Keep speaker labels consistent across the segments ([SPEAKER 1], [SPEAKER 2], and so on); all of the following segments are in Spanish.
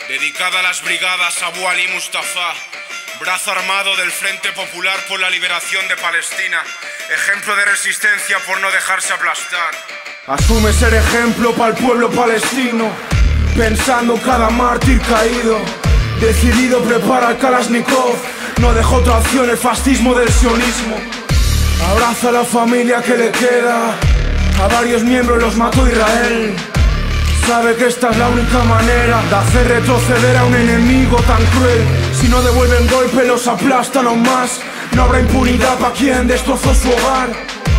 [SPEAKER 1] dedicada a las brigadas Abu Ali Mustafa, brazo armado del Frente Popular por la Liberación de Palestina, ejemplo de resistencia por no dejarse aplastar.
[SPEAKER 2] Asume ser ejemplo para el pueblo palestino, pensando cada mártir caído. Decidido prepara el Kalashnikov, no dejó otra opción el fascismo del sionismo. Abraza a la familia que le queda, a varios miembros los mató Israel. Sabe que esta es la única manera de hacer retroceder a un enemigo tan cruel. Si no devuelven golpe los aplastan aún más. No habrá impunidad para quien destrozó su hogar.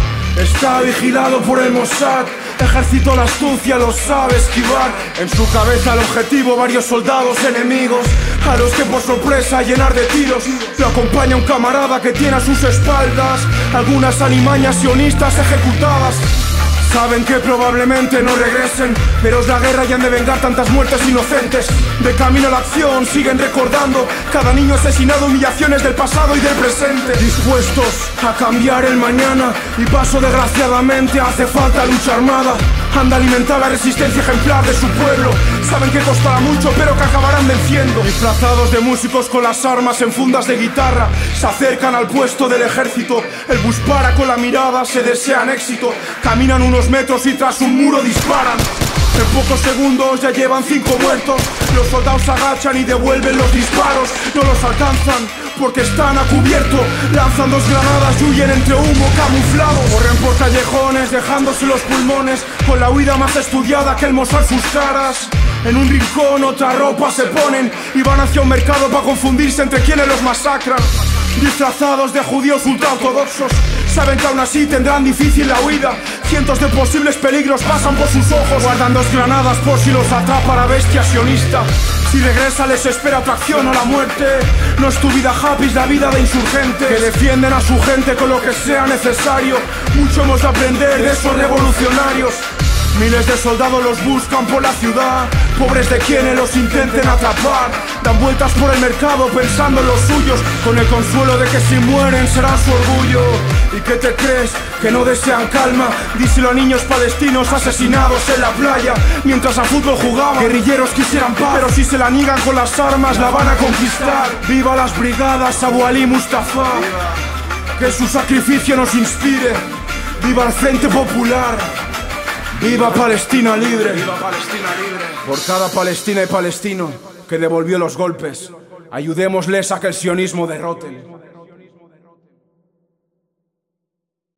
[SPEAKER 2] Está vigilado por el Mossad, ejército la astucia lo sabe esquivar. En su cabeza el objetivo, varios soldados enemigos, a los que por sorpresa llenar de tiros. Lo acompaña un camarada que tiene a sus espaldas algunas alimañas sionistas ejecutadas. Saben que probablemente no regresen, pero es la guerra y han de vengar tantas muertes inocentes. De camino a la acción siguen recordando cada niño asesinado, humillaciones del pasado y del presente. Dispuestos a cambiar el mañana y paso desgraciadamente hace falta lucha armada. Han de alimentar la resistencia ejemplar de su pueblo. Saben que costará mucho pero que acabarán venciendo. Disfrazados de músicos con las armas en fundas de guitarra, se acercan al puesto del ejército. El bus para con la mirada, se desean éxito. Caminan unos metros y tras un muro disparan. En pocos segundos ya llevan 5 muertos. Los soldados se agachan y devuelven los disparos. No los alcanzan porque están a cubierto. Lanzan 2 granadas y huyen entre humo camuflado. Corren por callejones dejándose los pulmones, con la huida más estudiada que el Mossad sus caras. En un rincón otra ropa se ponen y van hacia un mercado para confundirse entre quienes los masacran. Disfrazados de judíos ultraortodoxos, saben que aún así tendrán difícil la huida. Cientos de posibles peligros pasan por sus ojos. Guardan 2 granadas por si los atrapa la bestia sionista. Si regresa les espera atracción o la muerte. No es tu vida happy, es la vida de insurgentes que defienden a su gente con lo que sea necesario. Mucho hemos de aprender de esos revolucionarios. Miles de soldados los buscan por la ciudad, pobres de quienes los intenten atrapar. Dan vueltas por el mercado pensando en los suyos, con el consuelo de que si mueren será su orgullo. ¿Y qué te crees? ¿Que no desean calma? Díselo a niños palestinos asesinados en la playa mientras a fútbol jugaban. Guerrilleros quisieran paz, pero si se la niegan con las armas la van a conquistar. ¡Viva las brigadas Abu Ali Mustafa! Que su sacrificio nos inspire. ¡Viva el Frente Popular! ¡Viva Palestina libre!
[SPEAKER 1] ¡Viva Palestina libre!
[SPEAKER 2] Por cada palestina y palestino que devolvió los golpes, ayudémosles a que el sionismo derroten.